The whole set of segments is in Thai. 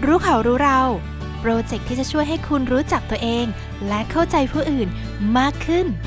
รู้เขารู้เราโปรเจกต์ที่จะช่วยให้คุณรู้จักตัวเองและเข้าใจผู้อื่นมากขึ้น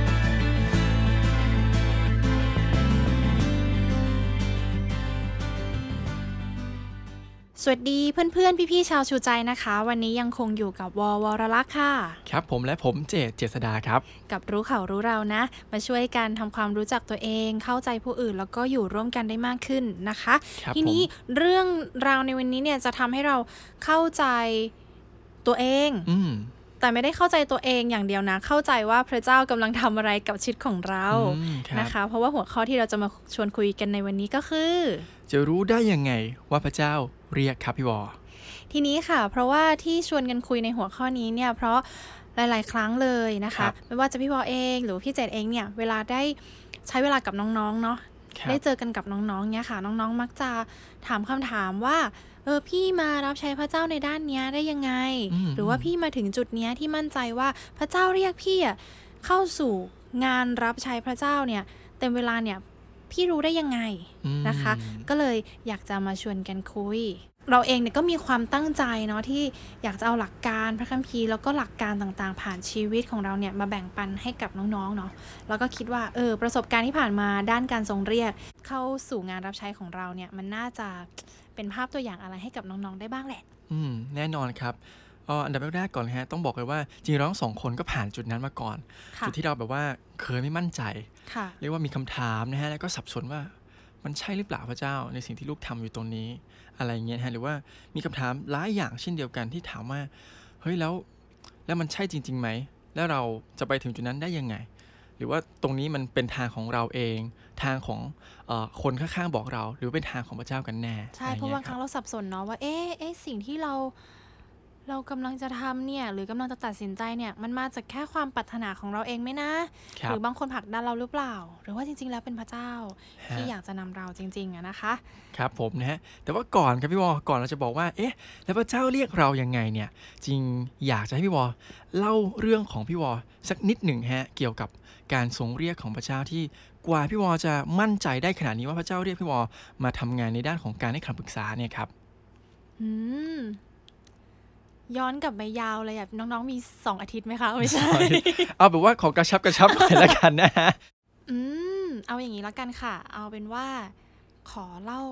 สวัสดีเพื่อนๆพี่ๆชาวชูใจนะคะวันนี้ยังคงอยู่กับวรลักษณ์ค่ะครับผมและผมเจษฎาครับกับรู้เขารู้เรานะมาช่วยกันทำความรู้จักตัวเองเข้าใจผู้อื่นแล้วก็อยู่ร่วมกันได้มากขึ้นนะคะทีนี้เรื่องราวในวันนี้เนี่ยจะทำให้เราเข้าใจตัวเองแต่ไม่ได้เข้าใจตัวเองอย่างเดียวนะเข้าใจว่าพระเจ้ากำลังทำอะไรกับชีวิตของเรานะคะเพราะว่าหัวข้อที่เราจะมาชวนคุยกันในวันนี้ก็คือจะรู้ได้ยังไงว่าพระเจ้าเรียกครับพี่วอทีนี้ค่ะเพราะว่าที่ชวนกันคุยในหัวข้อนี้เนี่ยเพราะหลายๆครั้งเลยนะคะไม่ว่าจะพี่วอเองหรือพี่เจษเองเนี่ยเวลาได้ใช้เวลากับน้องๆเนาะได้เจอกันกับน้องๆเนี่ยค่ะน้องๆมักจะถามคำถามว่าพี่มารับใช้พระเจ้าในด้านนี้ได้ยังไงหรือว่าพี่มาถึงจุดนี้ที่มั่นใจว่าพระเจ้าเรียกพี่เข้าสู่งานรับใช้พระเจ้าเนี่ยเต็มเวลาเนี่ยพี่รู้ได้ยังไงนะคะก็เลยอยากจะมาชวนกันคุยเราเองเนี่ยก็มีความตั้งใจเนาะที่อยากจะเอาหลักการพระคัมภีร์แล้วก็หลักการต่างๆผ่านชีวิตของเราเนี่ยมาแบ่งปันให้กับน้องๆเนาะแล้วก็คิดว่าประสบการณ์ที่ผ่านมาด้านการทรงเรียกเข้าสู่งานรับใช้ของเราเนี่ยมันน่าจะเป็นภาพตัวอย่างอะไรให้กับน้องๆได้บ้างแหละแน่นอนครับอันดับแรกก่อนฮะต้องบอกเลยว่าจริงๆเราทั้งสองคนก็ผ่านจุดนั้นมาก่อนจุดที่เราแบบว่าเคยไม่มั่นใจเรียกว่ามีคำถามนะฮะแล้วก็สับสนว่ามันใช่หรือเปล่าพระเจ้าในสิ่งที่ลูกทำอยู่ตรงนี้อะไรเงี้ยฮะหรือว่ามีคำถามหลายอย่างเช่นเดียวกันที่ถามว่าเฮ้ยแล้วมันใช่จริงๆไหมแล้วเราจะไปถึงจุดนั้นได้ยังไงหรือว่าตรงนี้มันเป็นทางของเราเองทางของคนข้างๆบอกเราหรือเป็นทางของพระเจ้ากันแน่ใช่เพราะบางครั้งเราสับสนเนาะว่าสิ่งที่เรากำลังจะทำเนี่ยหรือกำลังจะตัดสินใจเนี่ยมันมาจากแค่ความปรารถนาของเราเองไหมนะหรือบางคนผลักดันเราหรือเปล่าหรือว่าจริงๆแล้วเป็นพระเจ้าที่อยากจะนำเราจริงๆนะคะครับผมนะฮะแต่ว่าก่อนครับพี่วอก่อนเราจะบอกว่าแล้วพระเจ้าเรียกเรายังไงเนี่ยจริงอยากจะให้พี่วอเล่าเรื่องของพี่วอสักนิดหนึ่งฮะเกี่ยวกับการทรงเรียกของพระเจ้าที่กว่าพี่วอจะมั่นใจได้ขนาดนี้ว่าพระเจ้าเรียกพี่วอมาทำงานในด้านของการให้คำปรึกษาเนี่ยครับย้อนกลับไปยาวเลยน้องๆมี2 อาทิตย์ไหมคะไม่ใช่เอาแบบว่าของกระชับหน่อยละกันนะฮะเอาอย่างนี้ละกันค่ะเอาเป็นว่าขอเล่า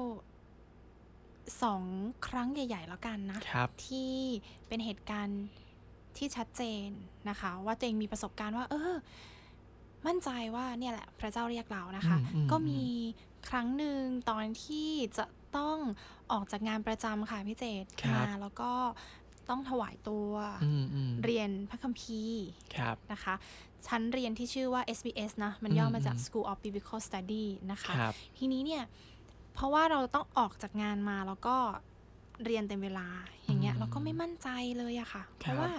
2 ครั้งใหญ่ๆแล้วกันนะที่เป็นเหตุการณ์ที่ชัดเจนนะคะว่าตัวเองมีประสบการณ์ว่ามั่นใจว่าเนี่ยแหละพระเจ้าเรียกเรานะคะก็มีครั้งหนึ่งตอนที่จะต้องออกจากงานประจำค่ะพี่เจษมาแล้วก็ต้องถวายตัวเรียนพระคัมภีร์นะคะชั้นเรียนที่ชื่อว่า SBS นะมันย่อมาจาก School of Biblical Study นะคะทีนี้เนี่ยเพราะว่าเราต้องออกจากงานมาแล้วก็เรียนเต็มเวลาอย่างเงี้ยเราก็ไม่มั่นใจเลยอะค่ะเพราะว่า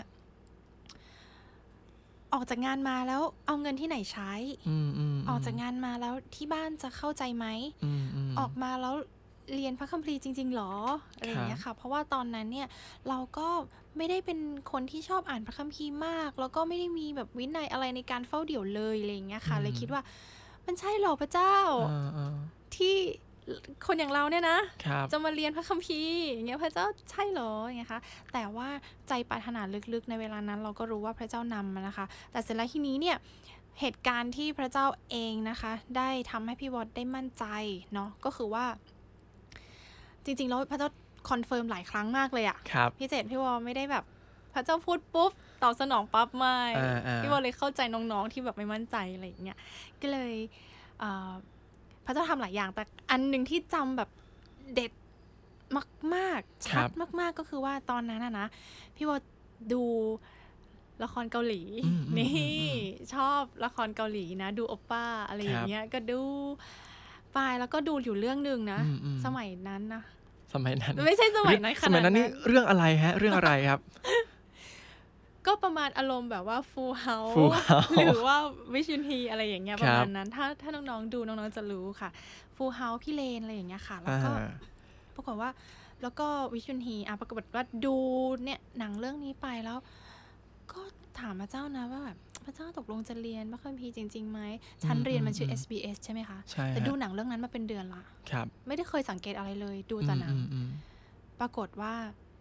ออกจากงานมาแล้วเอาเงินที่ไหนใช้ออกจากงานมาแล้วที่บ้านจะเข้าใจไหมออกมาแล้วเรียนพระคัมภีร์จริงๆหรออะไรอย่างเงี้ยค่ะเพราะว่าตอนนั้นเนี่ยเราก็ไม่ได้เป็นคนที่ชอบอ่านพระคัมภีร์มากแล้วก็ไม่ได้มีแบบวินัยอะไรในการเฝ้าเดี่ยวเลยอะไรอย่างเงี้ยค่ะเลยคิดว่ามันใช่หรอพระเจ้าที่คนอย่างเราเนี่ยนะจะมาเรียนพระคัมภีร์อย่างเงี้ยพระเจ้าใช่หรออย่างเงี้ยค่ะแต่ว่าใจปรารถนาลึกๆในเวลานั้นเราก็รู้ว่าพระเจ้านำนะคะแต่เสร็จแล้วทีนี้เนี่ยเหตุการณ์ที่พระเจ้าเองนะคะได้ทำให้พี่วอดได้มั่นใจเนาะก็คือว่าจริงๆแล้วพระเจ้าคอนเฟิร์มหลายครั้งมากเลยอะพี่เจษพี่วอไม่ได้แบบพระเจ้าพูดปุ๊บตอบสนองปั๊บไม่พี่วอเลยเข้าใจน้องๆที่แบบไม่มั่นใจอะไรอย่างเงี้ยก็เลยพระเจ้าทำหลายอย่างแต่อันนึงที่จำแบบเด็ดมากๆชัดมากๆก็คือว่าตอนนั้นนะพี่วอดูละครเกาหลีนี่ชอบละครเกาหลีนะดูโอป้าอะไรอย่างเงี้ยก็ดูไปแล้วก็ดูอยู่เรื่องนึงนะสมัยนั้นนะสมัยนั้นไม่ใช่สมัยนั้นขนาดนั้นสมัยนั้นนี่เรื่องอะไรฮะเรื่องอะไรครับก็ประมาณอารมณ์แบบว่า Full House หรือว่าวิชุนฮีอะไรอย่างเงี้ยประมาณนั้นถ้าน้องๆดูน้องๆจะรู้ค่ะ Full House พี่เลนอะไรอย่างเงี้ยค่ะแล้วก็ปรากฏว่าแล้วก็วิชุนฮีปรากฏว่าดูเนี่ยหนังเรื่องนี้ไปแล้วก็ถามพระเจ้านะว่าแบบพระเจ้าตกลงจะเรียนพระคัมภีร์จริงๆไหมชั้นเรียนมันชื่อ SBS ใช่ไหมคะแต่ดูหนังเรื่องนั้นมาเป็นเดือนละไม่ได้เคยสังเกตอะไรเลยดูแต่หนังปรากฏว่า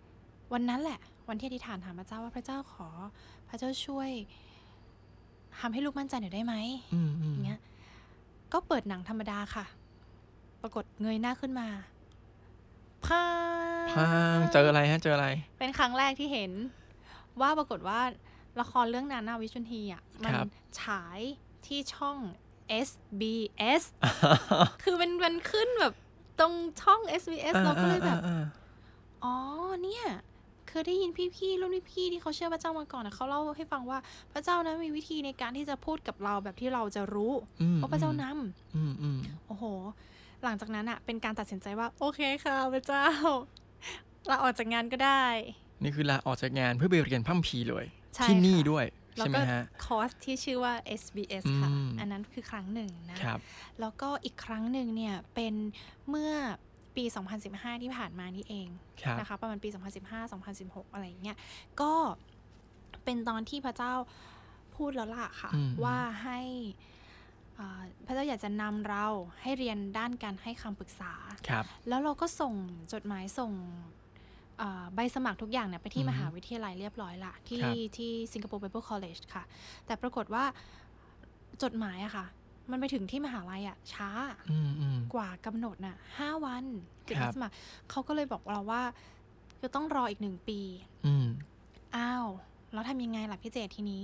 วันนั้นแหละวันที่อธิษฐานถามพระเจ้าว่าพระเจ้าขอพระเจ้าช่วยทำให้ลูกมั่นใจหน่อยได้ไหมอย่างเงี้ยก็เปิดหนังธรรมดาค่ะปรากฏเงยหน้าขึ้นมาพังเจออะไรฮะเจออะไรเป็นครั้งแรกที่เห็นว่าปรากฏว่าละครเรื่องนั้นนะวิชุนฮีอ่ะมันฉายที่ช่อง SBS คือมันขึ้นแบบตรงช่อง SBS เราก็เลยแบบอ๋อเนี่ยเคยได้ยินพี่ๆรุ่นพี่ที่เขาเชื่อพระเจ้ามาก่อนนะเขาเล่าให้ฟังว่าพระเจ้านะมีวิธีในการที่จะพูดกับเราแบบที่เราจะรู้ว่าพระเจ้านำโอ้โหหลังจากนั้นอะเป็นการตัดสินใจว่าโอเคค่ะพระเจ้าลาออกจากงานก็ได้นี่คือลาออกจากงานเพื่อไปเรียนพระคัมภีร์เลยที่นี่ด้วยใช่ไหมฮะคอร์สที่ชื่อว่า SBS ค่ะอันนั้นคือครั้งหนึ่งนะแล้วก็อีกครั้งหนึ่งเนี่ยเป็นเมื่อปี2015ที่ผ่านมานี่เองนะคะประมาณปี2015-2016อะไรอย่างเงี้ยก็เป็นตอนที่พระเจ้าพูดแล้วล่ะค่ะว่าให้พระเจ้าอยากจะนำเราให้เรียนด้านการให้คำปรึกษาแล้วเราก็ส่งจดหมายส่งใบสมัครทุกอย่างเนี่ยไปที่มหาวิทยาลัยเรียบร้อยละที่สิงคโปร์ Bible College ค่ะแต่ปรากฏว่าจดหมายอะค่ะมันไปถึงที่มหาลัยอะช้ากว่ากำหนดน่ะ5 วันเก็บใบสมัครเขาก็เลยบอกเราว่าจะต้องรออีก1 ปีอ้าวแล้วทำยังไงล่ะพี่เจทีนี้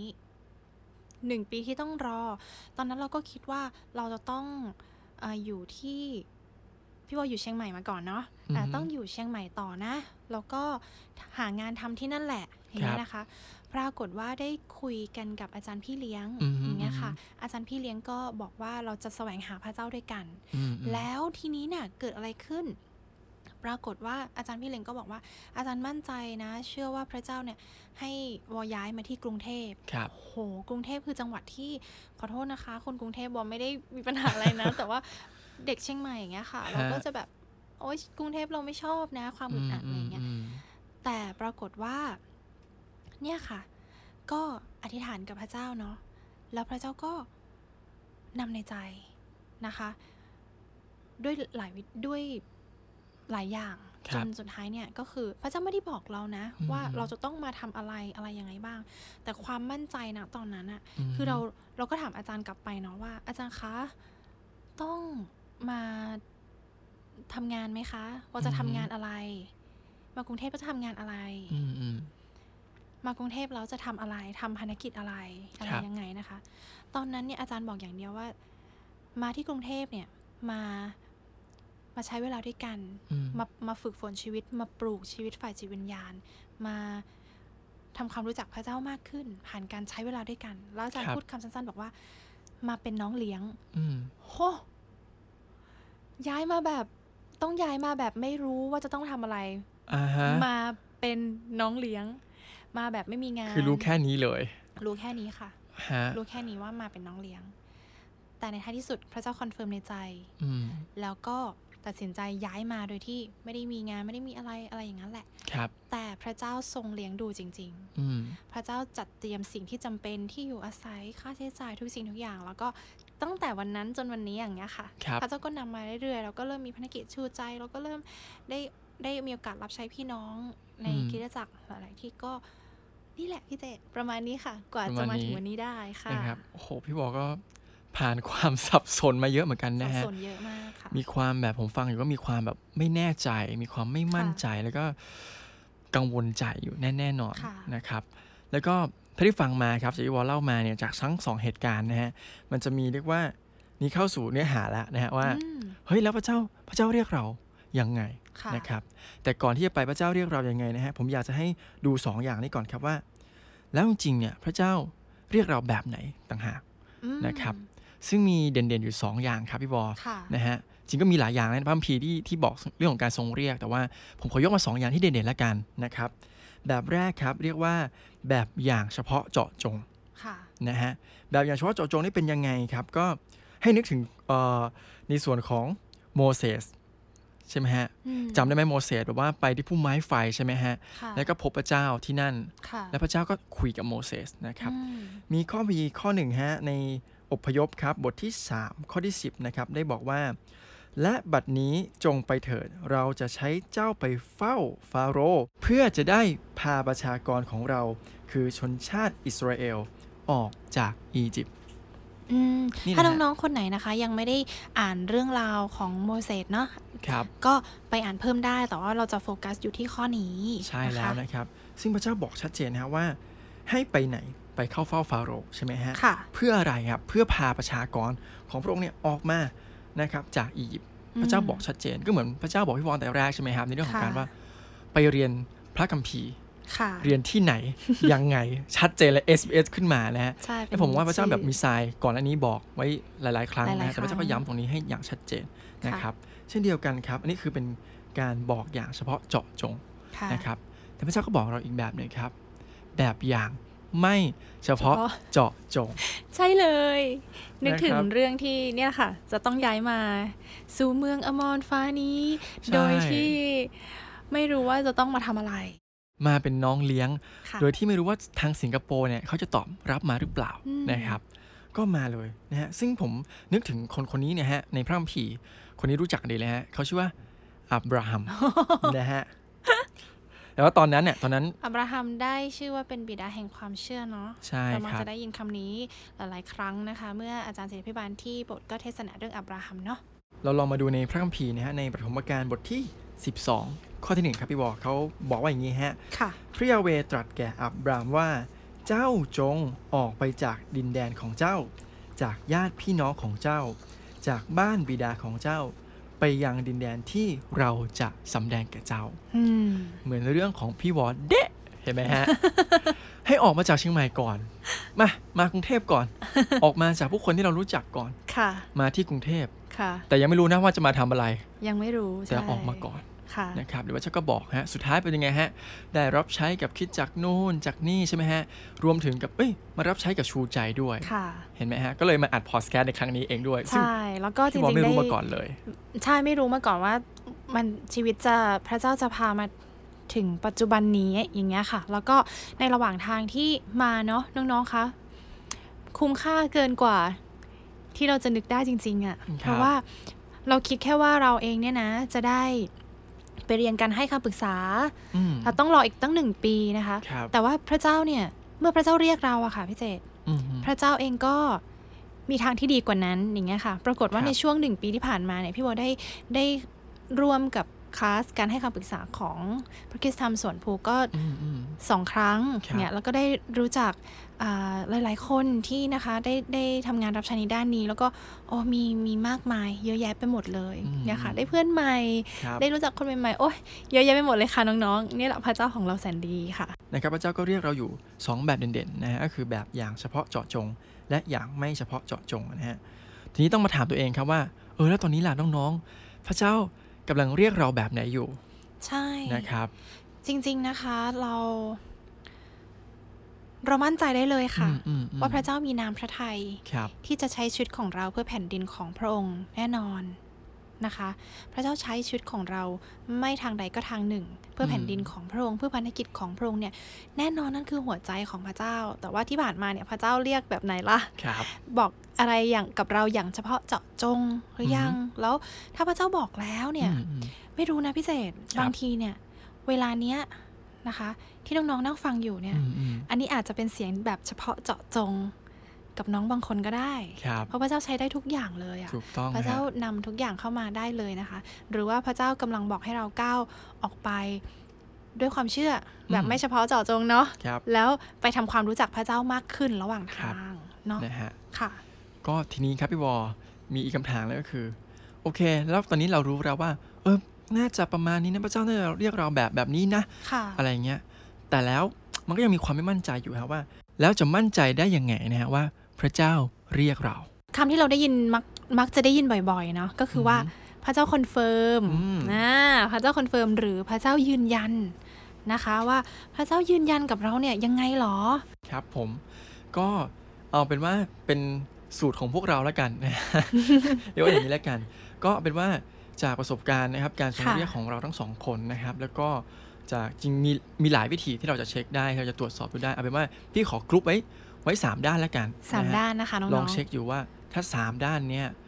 1 ปีที่ต้องรอตอนนั้นเราก็คิดว่าเราจะต้องอยู่ที่พี่ว่าอยู่เชียงใหม่มาก่อนเนาะต้องอยู่เชียงใหม่ต่อนะแล้วก็หางานทำที่นั่นแหละอย่างนี้นะคะปรากฏว่าได้คุยกันกับอาจารย์พี่เลี้ยงอย่างเงี้ยค่ะอาจารย์พี่เลี้ยงก็บอกว่าเราจะแสวงหาพระเจ้าด้วยกันแล้วทีนี้เนี่ยเกิดอะไรขึ้นปรากฏว่าอาจารย์พี่เลี้ยงก็บอกว่าอาจารย์มั่นใจนะเชื่อว่าพระเจ้าเนี่ยให้วอย้ายมาที่กรุงเทพโหกรุงเทพคือจังหวัดที่ขอโทษนะคะคนกรุงเทพวอไม่ได้มีปัญหาอะไรนะแต่ว่าเด็กเชียงใหม่อย่างเงี้ยค่ะเราก็จะแบบโอ๊ยกรุงเทพเราไม่ชอบนะความอึดอัดอะไรเงี้ยแต่ปรากฏว่าเนี่ยค่ะก็อธิษฐานกับพระเจ้าเนาะแล้วพระเจ้าก็นำในใจนะคะด้วยหลายอย่างจนสุดท้ายเนี่ยก็คือพระเจ้าไม่ได้บอกเรานะว่าเราจะต้องมาทำอะไรยังไงบ้างแต่ความมั่นใจนะตอนนั้นอะคือเราก็ถามอาจารย์กลับไปเนาะว่าอาจารย์คะต้องมาทำงานไหมคะว่าจะทำงานอะไรมากรุงเทพจะทำงานอะไรมากรุงเทพแล้วจะทำอะไรทำภารกิจอะไรยังไงนะคะตอนนั้นเนี่ยอาจารย์บอกอย่างเดียวว่ามาที่กรุงเทพเนี่ยมาใช้เวลาด้วยกันมาฝึกฝนชีวิตมาปลูกชีวิตฝ่ายจิตวิญญาณมาทำความรู้จักพระเจ้ามากขึ้นผ่านการใช้เวลาด้วยกันแล้วอาจารย์พูดคำสั้นๆบอกว่ามาเป็นน้องเลี้ยงโหย้ายมาแบบต้องย้ายมาแบบไม่รู้ว่าจะต้องทำอะไรมาเป็นน้องเลี้ยงมาแบบไม่มีงานคือรู้แค่นี้เลยรู้แค่นี้ค่ะรู้แค่นี้ว่ามาเป็นน้องเลี้ยงแต่ในท้ายที่สุดพระเจ้าคอนเฟิร์มในใจแล้วก็ตัดสินใจย้ายมาโดยที่ไม่ได้มีงานไม่ได้มีอะไรอย่างนั้นแหละแต่พระเจ้าทรงเลี้ยงดูจริงๆพระเจ้าจัดเตรียมสิ่งที่จำเป็นที่อยู่อาศัยค่าใช้จ่ายทุกสิ่งทุกอย่างแล้วก็ตั้งแต่วันนั้นจนวันนี้อย่างเงี้ยค่ะพระเจ้าก็นำมาเรื่อยๆแล้วก็เริ่มมีภารกิจชูใจแล้วก็เริ่มได้มีโอกาสรับใช้พี่น้องในคริสตจักรหลายๆที่ก็นี่แหละพี่เจประมาณนี้ค่ะกว่าจะมาถึงวันนี้ได้ค่ะนะครับโอ้โหพี่บอกก็ผ่านความสับสนมาเยอะเหมือนกันนะฮะสับสนเยอะมากค่ะมีความแบบผมฟังอยู่ก็มีความแบบไม่แน่ใจมีความไม่มั่นใจแล้วก็กังวลใจอยู่แน่นอนนะครับแล้วก็ถ้าที่ฟังมาครับจากที่วอลเล่ามาเนี่ยจากทั้ง2เหตุการณ์นะฮะมันจะมีเรียกว่านี่เข้าสู่เนื้อหาแล้วนะฮะว่าเฮ้ยแล้วพระเจ้าเรียกเรายังไงนะครับแต่ก่อนที่จะไปพระเจ้าเรียกเรายังไงนะฮะผมอยากจะให้ดู2อย่างนี้ก่อนครับว่าแล้วจริงๆเนี่ยพระเจ้าเรียกเราแบบไหนต่างหากนะครับซึ่งมีเด่นๆอยู่2อย่างครับพี่บอนะฮะจริงก็มีหลายอย่างในพระคัมภีร์ที่บอกเรื่องของการทรงเรียกแต่ว่าผมขอยกมา2อย่างที่เด่นๆแล้วกันนะครับแบบแรกครับเรียกว่าแบบอย่างเฉพาะเจาะจงนะฮะแบบอย่างเฉพาะเจาะจงนี่เป็นยังไงครับก็ให้นึกถึงในส่วนของโมเสสใช่ไหมฮะจำได้ไหมโมเสสแบบว่าไปที่พุ่มไม้ไฟใช่ไหมฮะแล้วก็พบพระเจ้าที่นั่นและพระเจ้าก็คุยกับโมเสสนะครับมีข้อหนึ่งฮะในอพยพครับบทที่3ข้อที่10นะครับได้บอกว่าและบัดนี้จงไปเถิดเราจะใช้เจ้าไปเฝ้าฟาโรห์เพื่อจะได้พาประชากรของเราคือชนชาติอิสราเอลออกจากอียิปต์ถ้าน้องๆคนไหนนะคะยังไม่ได้อ่านเรื่องราวของโมเสสเนาะก็ไปอ่านเพิ่มได้แต่ว่าเราจะโฟกัสอยู่ที่ข้อนี้ใช่แล้วนะครับซึ่งพระเจ้าบอกชัดเจนนะว่าให้ไปไหนไปเข้าเฝ้าฟาโรห์ใช่ไหมฮะเพื่ออะไรครับเพื่อพาประชากรของพระองค์เนี่ยออกมานะครับจากอียิปต์พระเจ้าบอกชัดเจนก็เหมือนพระเจ้าบอกพี่วอนแต่แรกใช่ไหมครับในเรื่องของการว่าไปเรียนพระคัมภีร์เรียนที่ไหน ยังไงชัดเจนเลย SBS ขึ้นมานะฮะแล้วผมว่าพระเจ้าแบบมีทรายก่อนอันนี้บอกไว้หลายๆครั้งนะแต่พระเจ้าก็ย้ำตรงนี้ให้อย่างชัดเจนนะครับเช่นเดียวกันครับอันนี้คือเป็นการบอกอย่างเฉพาะเจาะจงนะครับแต่พระเจ้าก็บอกเราอีกแบบนึงครับแบบอย่างไม่เฉพาะเจาะจงใช่เลยนึกถึงเรื่องที่เนี่ยค่ะจะต้องย้ายมาสู่เมืองอมรฟ้านี้โดยที่ไม่รู้ว่าจะต้องมาทำอะไรมาเป็นน้องเลี้ยงโดยที่ไม่รู้ว่าทางสิงคโปร์เนี่ยเขาจะตอบรับมาหรือเปล่านะครับก็มาเลยนะฮะซึ่งผมนึกถึงคนนี้เนี่ยฮะในพระคัมภีร์คนนี้รู้จักดีเลยฮะเขาชื่อว่าอับราฮัม นะฮะแต่ว่าตอนนั้นอับราฮัมได้ชื่อว่าเป็นบิดาแห่งความเชื่อเนาะใช่ครับเรามักจะได้ยินคำนี้หลายๆครั้งนะคะเมื่ออาจารย์ศิริพิบาลที่โบสถ์ก็เทศนาเรื่องอับราฮัมเนาะเราลองมาดูในพระคัมภีร์นะฮะในปฐมกาลบทที่12ข้อที่1ครับพี่บอกเขาบอกว่าอย่างนี้ฮะพระยาเวห์ตรัสแก่อับรามว่าเจ้าจงออกไปจากดินแดนของเจ้าจากญาติพี่น้องของเจ้าจากบ้านบิดาของเจ้าไปยังดินแดนที่เราจะสำแดงแก่เจ้าเหมือนเรื่องของพี่วอดเดะเห็นไหมฮะ ให้ออกมาจากเชียงใหม่ก่อนมากรุงเทพก่อน ออกมาจากผู้คนที่เรารู้จักก่อนมาที่กรุงเทพแต่ยังไม่รู้นะว่าจะมาทำอะไรยังไม่รู้แต่ออกมาก่อนนะครับหรือว่าเจ้าก็บอกฮะสุดท้ายเป็นยังไงฮะได้รับใช้กับคิดจากโน่นจากนี่ใช่ไหมฮะรวมถึงกับมารับใช้กับชูใจด้วยเห็นไหมฮะก็เลยมาอัดพอดแคสต์ในครั้งนี้เองด้วยใช่แล้วก็จริงๆไม่รู้มาก่อนเลยใช่ไม่รู้มาก่อนว่ามันชีวิตพระเจ้าจะพามาถึงปัจจุบันนี้อย่างเงี้ยค่ะแล้วก็ในระหว่างทางที่มาเนาะน้องๆคะคุ้มค่าเกินกว่าที่เราจะนึกได้จริงๆอ่ะเพราะว่าเราคิดแค่ว่าเราเองเนี่ยนะจะได้ไปเรียนการให้คำปรึกษาเราต้องรออีกตั้ง1 ปีนะคะแต่ว่าพระเจ้าเนี่ยเมื่อพระเจ้าเรียกเราอะค่ะพี่เจตพระเจ้าเองก็มีทางที่ดีกว่านั้นอย่างเงี้ยค่ะปรากฏว่าในช่วง1 ปีที่ผ่านมาเนี่ยพี่โบได้ร่วมกับคลาสการให้คำปรึกษาของพระคริสตธรรมสวนภูก็2 ครั้งเนี่ยแล้วก็ได้รู้จักหลายๆคนที่นะคะได้ทำงานรับใช้ในด้านนี้แล้วก็มีมากมายเยอะแยะไปหมดเลยเนี่ยค่ะได้เพื่อนใหม่ได้รู้จักคนใหม่ๆโอ้ยเยอะแยะไปหมดเลยค่ะน้องๆนี่แหละพระเจ้าของเราแสนดีค่ะนะครับพระเจ้าก็เรียกเราอยู่2แบบเด่นๆนะฮะก็คือแบบอย่างเฉพาะเจาะจงและอย่างไม่เฉพาะเจาะจงนะฮะทีนี้ต้องมาถามตัวเองครับว่าแล้วตอนนี้ล่ะน้องๆพระเจ้ากำลังเรียกเราแบบไหนอยู่ใช่นะครับจริงๆนะคะเรามั่นใจได้เลยค่ะว่าพระเจ้ามีน้ำพระทัยที่จะใช้ชีวิตของเราเพื่อแผ่นดินของพระองค์แน่นอนนะคะพระเจ้าใช้ชีวิตของเราไม่ทางใดก็ทางหนึ่งเพื่อแผ่นดินของพระองค์เพื่อพันธกิจของพระองค์เนี่ยแน่นอนนั่นคือหัวใจของพระเจ้าแต่ว่าที่ผ่านมาเนี่ยพระเจ้าเรียกแบบไหนล่ะบอกอะไรอย่างกับเราอย่างเฉพาะเจาะจงหรือยังแล้วถ้าพระเจ้าบอกแล้วเนี่ยไม่รู้นะพี่เศษบางทีเนี่ยเวลาเนี้ยนะคะที่น้องๆนั่งฟังอยู่เนี่ยอันนี้อาจจะเป็นเสียงแบบเฉพาะเจาะจงกับน้องบางคนก็ได้เพราะพระเจ้าใช้ได้ทุกอย่างเลยอ่ะพระเจ้านำทุกอย่างเข้ามาได้เลยนะคะหรือว่าพระเจ้ากำลังบอกให้เราก้าวออกไปด้วยความเชื่อแบบไม่เฉพาะเจาะจงเนาะแล้วไปทำความรู้จักพระเจ้ามากขึ้นระหว่างทางเนาะค่ะก็ทีนี้ครับพี่วอมีอีกคำถามเลยก็คือโอเคแล้วตอนนี้เรารู้แล้วว่าน่าจะประมาณนี้นะพระเจ้าน่าจะเรียกเราแบบนี้นะอะไรเงี้ยแต่แล้วมันก็ยังมีความไม่มั่นใจอยู่ครับว่าแล้วจะมั่นใจได้ยังไงนะฮะว่าพระเจ้าเรียกเราคำที่เราได้ยินมักจะได้ยินบ่อยๆเนาะก็คือว่าพระเจ้าคอนเฟิร์มพระเจ้าคอนเฟิร์มหรือพระเจ้ายืนยันนะคะว่าพระเจ้ายืนยันกับเราเนี่ยยังไงหรอครับผมก็เอาเป็นว่าเป็นสูตรของพวกเราแล้วกันนะเรียกว่าอย่างนี้แล้วกันก็เป็นว่าจากประสบการณ์นะครับการทรงเรียกของเราทั้ง2 คนนะครับแล้วก็จากจริงมีหลายวิธีที่เราจะเช็คได้เราจะตรวจสอบดูได้เอาเป็นว่าพี่ขอกรุ๊ปไว้3 ด้านแล้วกัน 3 ด้านนะคะน้องๆลองเช็คอยู่ว่าถ้า3 ด้านเนี้ย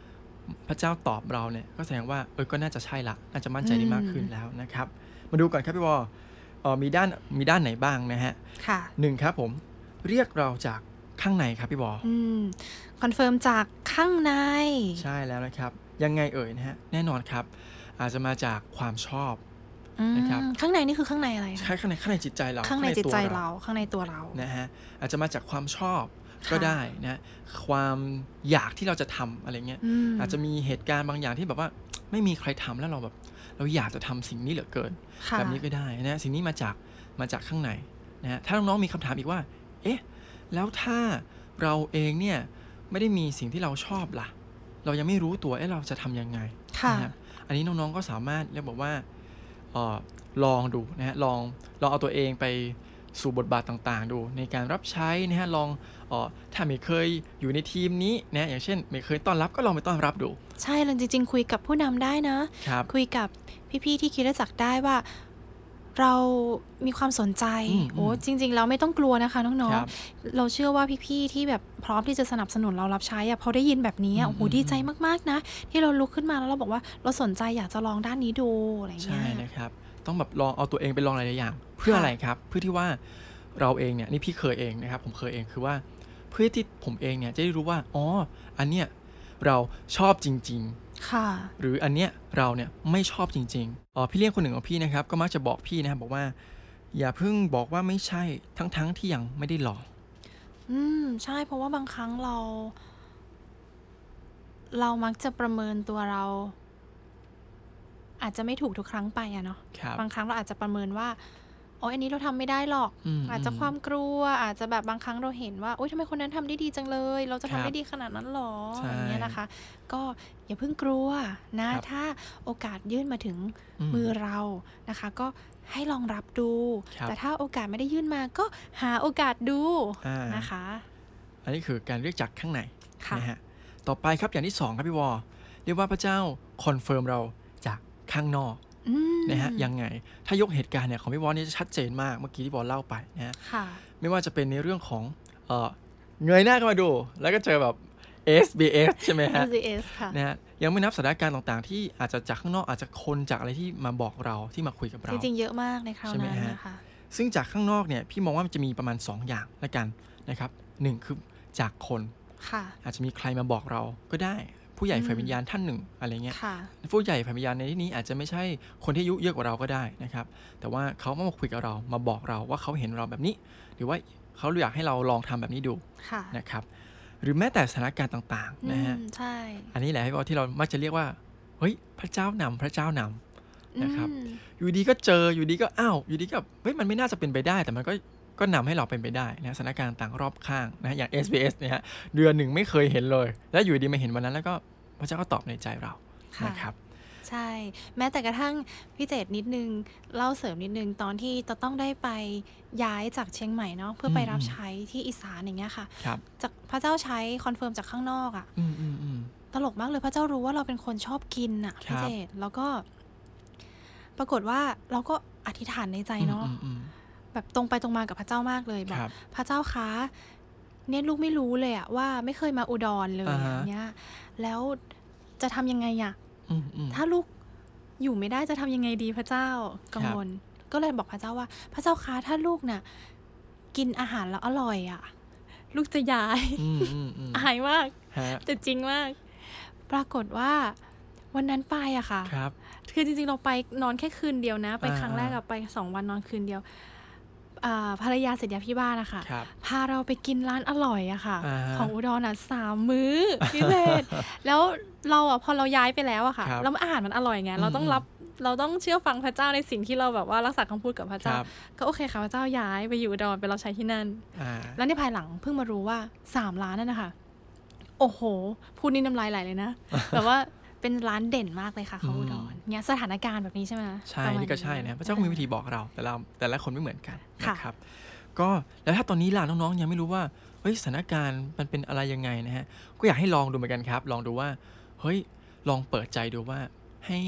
พระเจ้าตอบเราเนี่ยก็แสดงว่าก็น่าจะใช่ละน่าจะมั่นใจได้มากขึ้นแล้วนะครับมาดูก่อนครับพี่วอมีด้านไหนบ้างนะฮะค่ะ 1ครับผมเรียกเราจากข้างในครับพี่วอคอนเฟิร์มจากข้างในใช่แล้วนะครับยังไงนะฮะแน่นอนครับอาจจะมาจากความชอบนะครับข้างในนี่คือข้างในอะไรใช่ข้างในจิตใจเราข้างในจิตใจเราข้างในตัวเรานะฮะอาจจะมาจากความชอบก็ได้นะความอยากที่เราจะทำอะไรเงี้ยอาจจะมีเหตุการณ์บางอย่างที่แบบว่าไม่มีใครทำแล้วเราอยากจะทำสิ่งนี้เหลือเกินแบบนี้ก็ได้นะสิ่งนี้มาจากข้างในนะฮะถ้าน้องๆมีคำถามอีกว่าแล้วถ้าเราเองเนี่ยไม่ได้มีสิ่งที่เราชอบล่ะเรายังไม่รู้ตัวเราจะทำยังไงนะครับอันนี้น้องๆก็สามารถเรียกบอกว่าลองดูนะฮะลองเอาตัวเองไปสู่บทบาทต่างๆดูในการรับใช้นะฮะลองถ้าไม่เคยอยู่ในทีมนี้นะอย่างเช่นไม่เคยต้อนรับก็ลองไปต้อนรับดูใช่เลยจริงๆคุยกับผู้นำได้นะคุยกับพี่ๆที่คริสตจักรได้ว่าเรามีความสนใจจริงๆเราไม่ต้องกลัวนะคะน้องๆเราเชื่อว่าพี่ๆที่แบบพร้อมที่จะสนับสนุนเรารับใช้พอได้ยินแบบนี้ดีใจมากๆนะที่เราลุกขึ้นมาแล้วเราบอกว่าเราสนใจอยากจะลองด้านนี้ดูอะไรเงี้ยใช่นะครับต้องแบบลองเอาตัวเองไปลองหลายๆอย่างเพื่ออะไรครับเพื่อที่ว่าเราเองเนี่ยนี่พี่เคยเองนะครับผมเคยเองคือว่าเพื่อที่ผมเองเนี่ยจะได้รู้ว่าอันเนี้ยเราชอบจริงๆค่ะหรืออันเนี้ยเราเนี่ยไม่ชอบจริงๆพี่เลี้ยงคนหนึ่งของพี่นะครับก็มักจะบอกพี่นะครับบอกว่าอย่าเพิ่งบอกว่าไม่ใช่ทั้งที่ยังไม่ได้ลองใช่เพราะว่าบางครั้งเรามักจะประเมินตัวเราอาจจะไม่ถูกทุกครั้งไปเนาะบางครั้งเราอาจจะประเมินว่าอันนี้เราทำไม่ได้หรอกอาจจะความกลัวอาจจะแบบบางครั้งเราเห็นว่าทำไมคนนั้นทำได้ดีจังเลยเราจะทำได้ดีขนาดนั้นหรออย่างเงี้ยนะคะก็อย่าเพิ่งกลัวนะถ้าโอกาสยื่นมาถึงมือเรานะคะก็ให้ลองรับดูแต่ถ้าโอกาสไม่ได้ยื่นมาก็หาโอกาสดูนะคะอันนี้คือการเรียกจากข้างในนะฮะต่อไปครับอย่างที่2ครับพี่วอเรียกว่าพระเจ้าคอนเฟิร์มเราจากข้างนอกนะฮะยังไงถ้ายกเหตุการณ์เนี่ยของพี่วอนี่จะชัดเจนมากเมื่อกี้ที่วอเล่าไปนะฮะไม่ว่าจะเป็นในเรื่องของเงยหน้าขึ้นมาดูแล้วก็เจอแบบ SBS ใช่ไหมฮะ SBS ค่ะนะฮะยังไม่นับสถานการณ์ต่างๆที่อาจจะจากข้างนอกอาจจะคนจากอะไรที่มาบอกเราที่มาคุยกับเราจริงๆเยอะมากในคราวนั้นนะคะซึ่งจากข้างนอกเนี่ยพี่มองว่ามันจะมีประมาณ2อย่างละกันนะครับ1คือจากคนอาจจะมีใครมาบอกเราก็ได้ผู้ใหญ่ฝ่ายวิญญาณท่านหนึ่งอะไรเงี้ยผู้ใหญ่ฝ่ายวิญญาณในที่นี้อาจจะไม่ใช่คนที่อายุเยอะกว่าเราก็ได้นะครับแต่ว่าเขามาคุยกับเรามาบอกเราว่าเขาเห็นเราแบบนี้หรือว่าเขาอยากให้เราลองทำแบบนี้ดูนะครับหรือแม้แต่สถานการณ์ต่างๆนะฮะใช่อันนี้แหละที่เรามักจะเรียกว่าเฮ้ยพระเจ้านำนะครับอยู่ดีก็เจออยู่ดีก็อยู่ดีก็มันไม่น่าจะเป็นไปได้แต่มันก็นำให้เราเป็นไปได้นะสถานการณ์ต่างรอบข้างนะอย่าง SBS เนี่ยฮะเดือนหนึ่งไม่เคยเห็นเลยแล้วอยู่ดีมาเห็นวันนั้นแล้วก็พระเจ้าก็ตอบในใจเรานะครับใช่แม้แต่กระทั่งพี่เจตนิดนึงเล่าเสริมนิดนึงตอนที่จะต้องได้ไปย้ายจากเชียงใหม่เนาะเพื่อไปรับใช้ที่อีสานอย่างเงี้ยค่ะจากพระเจ้าใช้คอนเฟิร์มจากข้างนอกตลกมากเลยพระเจ้ารู้ว่าเราเป็นคนชอบกินพี่เจตแล้วก็ปรากฏว่าเราก็อธิษฐานในใจเนาะแบบตรงไปตรงมากับพระเจ้ามากเลยบอกพระเจ้าคะเนี่ยลูกไม่รู้เลยว่าไม่เคยมาอุดรเลยอย่างเงี้ยแล้วจะทำยังไงถ้าลูกอยู่ไม่ได้จะทำยังไงดีพระเจ้ากังวลก็เลยบอกพระเจ้าว่าพระเจ้าคะถ้าลูกน่ะกินอาหารแล้วอร่อยลูกจะย้ายอายมากแต่จริงมากปรากฏว่าวันนั้นไปค่ะคือจริงๆเราไปนอนแค่คืนเดียวนะไปครั้งแรกไป2 วันนอนคืนเดียวภรรยาเสร็จยาพี่บ้านนะคะพาเราไปกินร้านอร่อยค่ะของอุดร3 มื้อพิเศษแล้วเราพอเราย้ายไปแล้วค่ะแล้วอาหารมันอร่อยไงเราต้องเชื่อฟังพระเจ้าในสิ่งที่เราแบบว่ารักษาคำพูดกับพระเจ้าก็โอเคค่ะพระเจ้าย้ายไปอยู่อุดรไปรับใช้ที่นั่นแล้วในภายหลังเพิ่งมารู้ว่า3 ร้านนั่นนะคะโอ้โหพูดนี่น้ำลายไหลเลยนะแต่ว่าเป็นร้านเด่นมากเลยค่ะเขาอุดรเนี่ยสถานการณ์แบบนี้ใช่ไหมใช่นี่ก็ใช่นะพระเจ้ามีวิธีบอกเราแต่ละคนไม่เหมือนกันนะครับก็แล้วถ้าตอนนี้ล่ะน้องๆยังไม่รู้ว่าสถานการณ์มันเป็นอะไรยังไงนะฮะก็อยากให้ลองดูเหมือนกันครับลองดูว่าลองเปิดใจดูว่าให้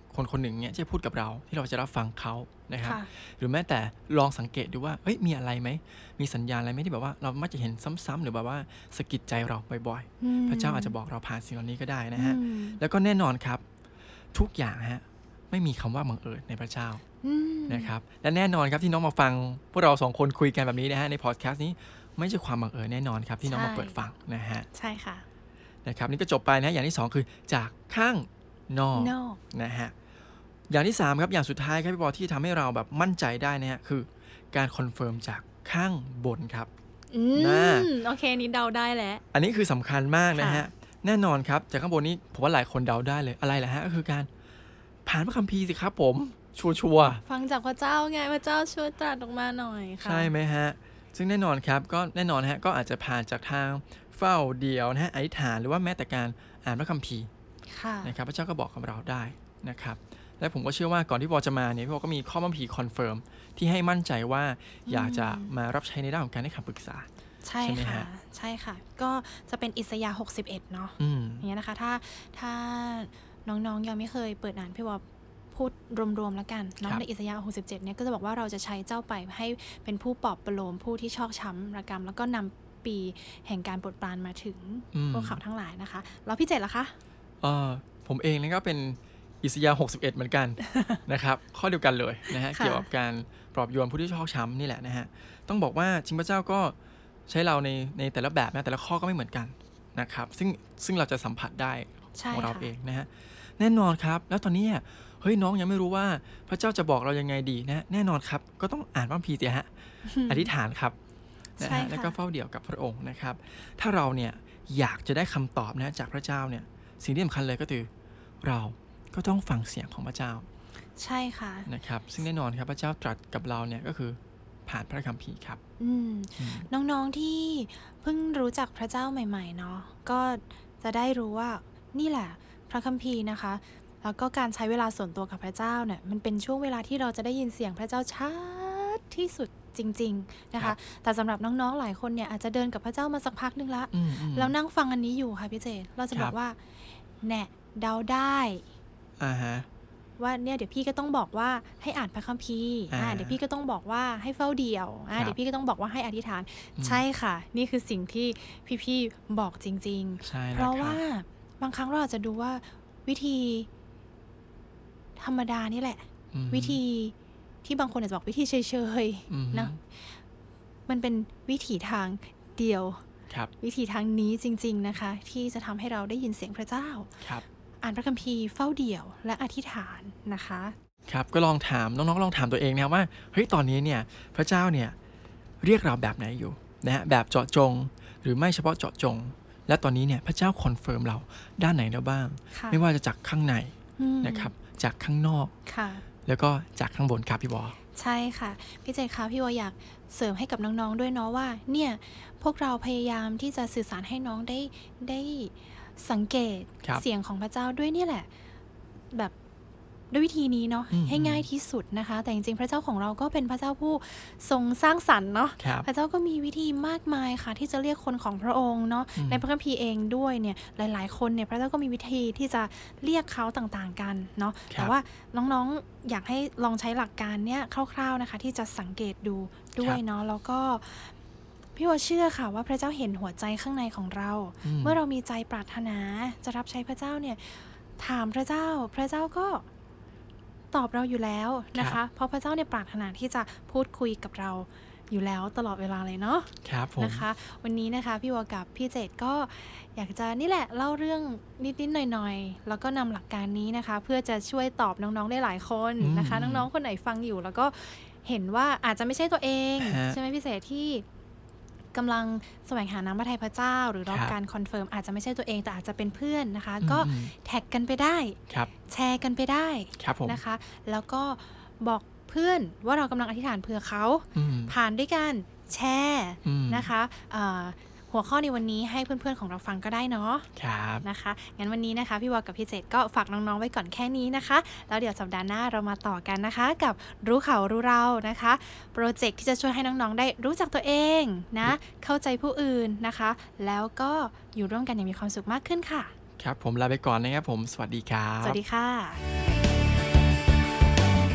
คนคนหนึ่งเนี่ยจะพูดกับเราที่เราจะรับฟังเขานะครับหรือแม้แต่ลองสังเกตดูว่ามีอะไรไหมมีสัญญาณอะไรไหมที่แบบว่าเรามักจะเห็นซ้ำๆหรือแบบว่าสะกิดใจเราบ่อยๆพระเจ้าอาจจะบอกเราผ่านสิ่งเหล่านี้ก็ได้นะฮะแล้วก็แน่นอนครับทุกอย่างฮะไม่มีคำว่าบังเอิญในพระเจ้านะครับและแน่นอนครับที่น้องมาฟังพวกเรา2คนคุยกันแบบนี้นะฮะในพอดแคสต์นี้ไม่ใช่ความบังเอิญแน่นอนครับที่น้องมาเปิดฟังนะฮะใช่ค่ะนะครับนี่ก็จบไปนะอย่างที่2คือจากข้างนอกนะฮะอย่างที่3ครับอย่างสุดท้ายครับพี่บอที่ทำให้เราแบบมั่นใจได้นะฮะคือการคอนเฟิร์มจากข้างบนครับโอเคนี่เดาได้แล้วอันนี้คือสำคัญมากนะฮะแน่นอนครับจากข้างบนนี้ผมว่าหลายคนเดาได้เลยอะไรล่ะฮะก็คือการผ่านพระคัมภีร์สิครับผมชัวร์ฟังจากพระเจ้าไงพระเจ้าช่วยตรัสออกมาหน่อยค่ะใช่ไหมฮะซึ่งแน่นอนครับก็แน่นอนฮะก็อาจจะผ่านจากทางเฝ้าเดี่ยวนะฮะอธิษฐานหรือว่าแม้แต่การอ่านพระคัมภีร์นะครับพระเจ้าก็บอกกับเราได้นะครับและผมก็เชื่อว่าก่อนที่พี่บอจะมาเนี่ยพี่บอก็มีข้อบัญชีคอนเฟิร์มที่ให้มั่นใจว่าอยากจะมารับใช้ในด้านของการให้คำปรึกษาใช่ค่ะใช่ค่ะก็จะเป็นอิสยาห์61เนาะอย่างเงี้ยนะคะถ้าน้องๆยังไม่เคยเปิดอ่านพี่บอพูดรวมๆแล้วกันเนาะในอิสยาห์67เนี่ยก็จะบอกว่าเราจะใช้เจ้าไปให้เป็นผู้ปลอบประโลมผู้ที่ชอกช้ำระกำแล้วก็นำปีแห่งการโปรดปรานมาถึงพวกเขาทั้งหลายนะคะแล้วพี่เจตล่ะคะผมเองนี่ก็เป็นอิสยาห์61เหมือนกัน นะครับข้อเดียวกันเลยนะฮะเกี่ยวกับการปลอบโยนผู้ที่ชอกช้ำนี่แหละนะฮะต้องบอกว่าจริงพระเจ้าก็ใช้เราในแต่ละแบบนะแต่ละข้อก็ไม่เหมือนกันนะครับซึ่งเราจะสัมผัสได้ของเราเองนะฮะแน่นอนครับแล้วตอนนี้น้องยังไม่รู้ว่าพระเจ้าจะบอกเรายังไงดีนะแน่นอนครับก็ต้องอ่านพระคัมภีร์สิฮะ อธิษฐานครับนะฮะแล้วก็เฝ้าเดี่ยวกับพระองค์นะครับถ้าเราเนี่ยอยากจะได้คำตอบนะจากพระเจ้าเนี่ยสิ่งที่สำคัญเลยก็คือเราก็ต้องฟังเสียงของพระเจ้าใช่ค่ะนะครับซึ่งแน่นอนครับพระเจ้าตรัสกับเราเนี่ยก็คือผ่านพระคัมภีร์ครับน้องๆที่เพิ่งรู้จักพระเจ้าใหม่ๆเนาะก็จะได้รู้ว่านี่แหละพระคัมภีร์นะคะแล้วก็การใช้เวลาส่วนตัวกับพระเจ้าเนี่ยมันเป็นช่วงเวลาที่เราจะได้ยินเสียงพระเจ้าชัดที่สุดจริงๆนะคะแต่สำหรับน้องๆหลายคนเนี่ยอาจจะเดินกับพระเจ้ามาสักพักนึงละแล้วนั่งฟังอันนี้อยู่ค่ะพี่เจเราจะบอกว่าแน่เดาได้ว่าเนี่ยเดี๋ยวพี่ก็ต้องบอกว่าให้อ่านพระคัมภีร์เดี๋ยวพี่ก็ต้องบอกว่าให้เฝ้าเดี่ยวเดี๋ยวพี่ก็ต้องบอกว่าให้อธิษฐานใช่ค่ะนี่คือสิ่งที่พี่ๆบอกจริงๆเพราะว่าบางครั้งเราอาจจะดูว่าวิธีธรรมดานี่แหละวิธีที่บางคนอาจจะบอกวิธีเฉยๆนะมันเป็นวิถีทางเดียววิธีทางนี้จริงๆนะคะที่จะทำให้เราได้ยินเสียงพระเจ้าอ่านพระคัมภีร์เฝ้าเดี่ยวและอธิษฐานนะคะครับก็ลองถามน้องๆลองถามตัวเองนะว่าเฮ้ยตอนนี้เนี่ยพระเจ้าเนี่ยเรียกเราแบบไหนอยู่นะฮะแบบเจาะจงหรือไม่เฉพาะเจาะจงและตอนนี้เนี่ยพระเจ้าคอนเฟิร์มเราด้านไหนแล้วบ้างไม่ว่าจะจากข้างในนะครับจากข้างนอกแล้วก็จากข้างบนครับพี่บอใช่ค่ะพี่เจคะพี่บออยากเสริมให้กับน้องๆด้วยเนาะว่าเนี่ยพวกเราพยายามที่จะสื่อสารให้น้องได้สังเกตเสียงของพระเจ้าด้วยนี่แหละแบบด้วยวิธีนี้เนาะให้ง่ายที่สุดนะคะแต่จริงๆพระเจ้าของเราก็เป็นพระเจ้าผู้ทรงสร้างสรรค์เนาะพระเจ้าก็มีวิธีมากมายค่ะที่จะเรียกคนของพระองค์เนาะในพระคัมภีร์เองด้วยเนี่ยหลายๆคนเนี่ยพระเจ้าก็มีวิธีที่จะเรียกเขาต่างๆกันเนาะแต่ว่าน้องๆอยากให้ลองใช้หลักการเนี้ยคร่าวๆนะคะที่จะสังเกตดูด้วยเนาะแล้วก็พี่ว่าเชื่อค่ะว่าพระเจ้าเห็นหัวใจข้างในของเราเมื่อเรามีใจปรารถนาจะรับใช้พระเจ้าเนี่ยถามพระเจ้าก็ตอบเราอยู่แล้วนะคะเพราะพระเจ้าเนี่ยปรารถนาที่จะพูดคุยกับเราอยู่แล้วตลอดเวลาเลยเนาะนะคะวันนี้นะคะพี่วากับพี่เจตก็อยากจะนี่แหละเล่าเรื่องนิดๆหน่อยๆแล้วก็นำหลักการนี้นะคะเพื่อจะช่วยตอบน้องๆได้หลายคนนะคะน้องๆคนไหนฟังอยู่แล้วก็เห็นว่าอาจจะไม่ใช่ตัวเองใช่ไหมพี่เจตที่กำลังแสวงหาน้ำพระทัยพระเจ้าหรือรอการคอนเฟิร์มอาจจะไม่ใช่ตัวเองแต่อาจจะเป็นเพื่อนนะคะก็แท็กกันไปได้แชร์กันไปได้นะคะแล้วก็บอกเพื่อนว่าเรากำลังอธิษฐานเผื่อเขาผ่านด้วยการแชร์นะคะหัวข้อในวันนี้ให้เพื่อนๆของเราฟังก็ได้เนาะนะคะงั้นวันนี้นะคะพี่วากับพี่เจตก็ฝากน้องๆไว้ก่อนแค่นี้นะคะแล้วเดี๋ยวสัปดาห์หน้าเรามาต่อกันนะคะกับรู้เขารู้เรานะคะโปรเจกต์ที่จะช่วยให้น้องๆได้รู้จักตัวเองนะเข้าใจผู้อื่นนะคะแล้วก็อยู่ร่วมกันอย่างมีความสุขมากขึ้นค่ะครับผมลาไปก่อนนะครับผมสวัสดีครับสวัสดีค่ะ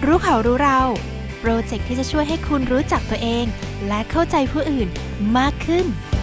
รู้เขารู้เราโปรเจกต์ที่จะช่วยให้คุณรู้จักตัวเองและเข้าใจผู้อื่นมากขึ้น